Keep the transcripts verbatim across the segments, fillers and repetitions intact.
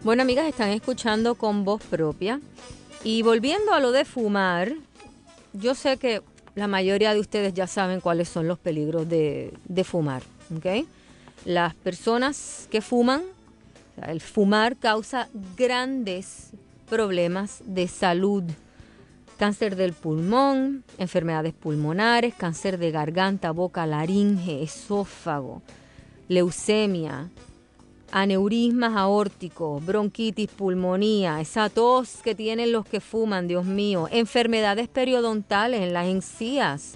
Bueno, amigas, están escuchando Con Voz Propia. Y volviendo a lo de fumar, yo sé que la mayoría de ustedes ya saben cuáles son los peligros de, de fumar, ¿ok? Las personas que fuman, o sea, el fumar causa grandes problemas de salud. Cáncer del pulmón, enfermedades pulmonares, cáncer de garganta, boca, laringe, esófago, leucemia, aneurismas aórticos, bronquitis, pulmonía, esa tos que tienen los que fuman, Dios mío, enfermedades periodontales en las encías,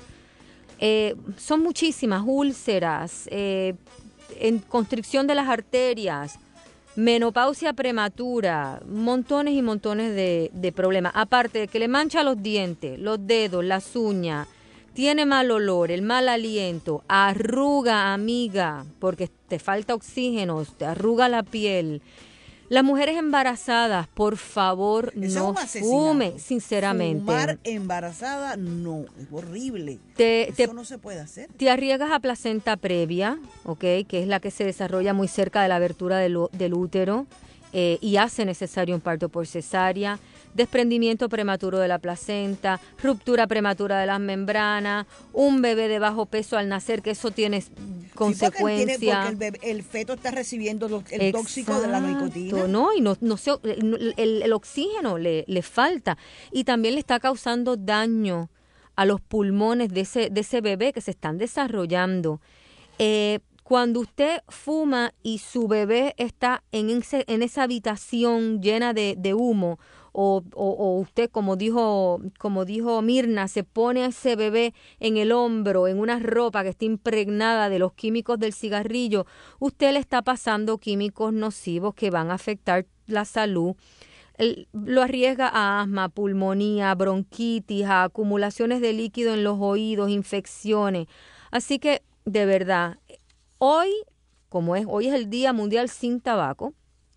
eh, son muchísimas, úlceras, eh, en constricción de las arterias, menopausia prematura, montones y montones de, de problemas. Aparte de que le mancha los dientes, los dedos, las uñas, tiene mal olor, el mal aliento, arruga, amiga, porque te falta oxígeno, te arruga la piel. Las mujeres embarazadas, por favor, Eso no es un fumen, sinceramente. Fumar embarazada, no, es horrible. Te, Eso te, no se puede hacer. Te arriesgas a placenta previa, ¿ok? Que es la que se desarrolla muy cerca de la abertura del, del útero eh, y hace necesario un parto por cesárea, desprendimiento prematuro de la placenta, ruptura prematura de las membranas, un bebé de bajo peso al nacer, que eso tiene consecuencias. Sí, porque, porque el, bebé, el feto está recibiendo lo, el Exacto, tóxico de la nicotina. No, y no, no se, el, el oxígeno le, le falta y también le está causando daño a los pulmones de ese, de ese bebé que se están desarrollando. Eh, cuando usted fuma y su bebé está en, ese, en esa habitación llena de, de humo, o, o, o usted, como dijo, como dijo Mirna, se pone a ese bebé en el hombro, en una ropa que está impregnada de los químicos del cigarrillo, usted le está pasando químicos nocivos que van a afectar la salud. El, lo arriesga a asma, pulmonía, bronquitis, a acumulaciones de líquido en los oídos, infecciones. Así que, de verdad, hoy, como es, hoy es el Día Mundial Sin Tabaco,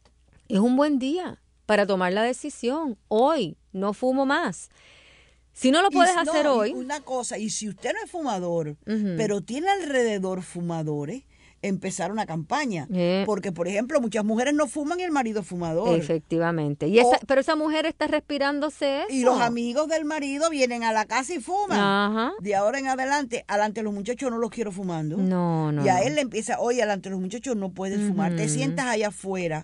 es un buen día para tomar la decisión. Hoy no fumo más. Si no lo puedes y, hacer no, hoy. Y una cosa, y si usted no es fumador, uh-huh. pero tiene alrededor fumadores, empezar una campaña. Eh. Porque, por ejemplo, muchas mujeres no fuman y el marido es fumador. Efectivamente. Y esa, o, pero esa mujer está respirándose eso. Y los amigos del marido vienen a la casa y fuman. Ajá. De ahora en adelante, adelante los muchachos no los quiero fumando. No, no. Y a no. él le empieza, oye, adelante los muchachos no puedes uh-huh. fumar. Te sientas allá afuera.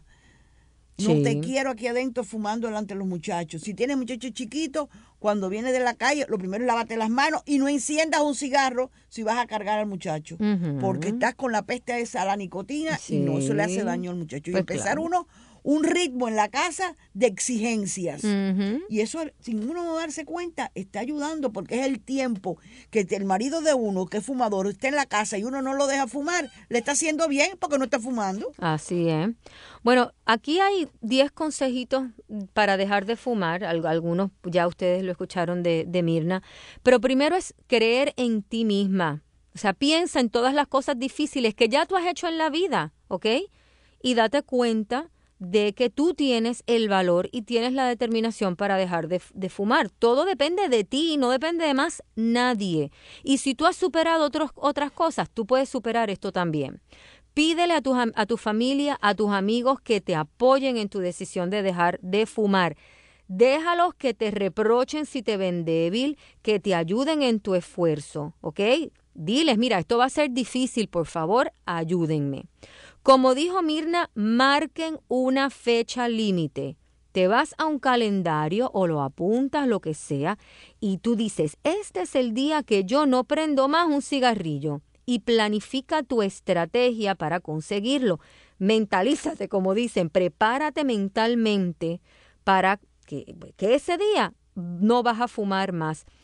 No sí. te quiero aquí adentro fumando delante de los muchachos. Si tienes muchachos chiquitos, cuando vienes de la calle, lo primero es lávate las manos y no enciendas un cigarro si vas a cargar al muchacho. Uh-huh. Porque estás con la peste esa a la nicotina sí. y no, eso le hace daño al muchacho. Pues y empezar claro. uno un ritmo en la casa de exigencias. Uh-huh. Y eso, sin uno no darse cuenta, está ayudando porque es el tiempo que el marido de uno, que es fumador, esté en la casa y uno no lo deja fumar, le está haciendo bien porque no está fumando. Así es. Bueno, aquí hay diez consejitos para dejar de fumar. Algunos ya ustedes lo escucharon de, de Mirna. Pero primero es creer en ti misma. O sea, piensa en todas las cosas difíciles que ya tú has hecho en la vida, ¿ok? Y date cuenta de que tú tienes el valor y tienes la determinación para dejar de, de fumar. Todo depende de ti, no depende de más nadie. Y si tú has superado otros, otras cosas, tú puedes superar esto también. Pídele a tu, a tu familia, a tus amigos que te apoyen en tu decisión de dejar de fumar. Déjalos que te reprochen si te ven débil, que te ayuden en tu esfuerzo, ¿ok? Diles, mira, esto va a ser difícil, por favor, ayúdenme. Como dijo Mirna, marquen una fecha límite. Te vas a un calendario o lo apuntas, lo que sea, y tú dices, este es el día que yo no prendo más un cigarrillo. Y planifica tu estrategia para conseguirlo. Mentalízate, como dicen, prepárate mentalmente para que, que ese día no vas a fumar más.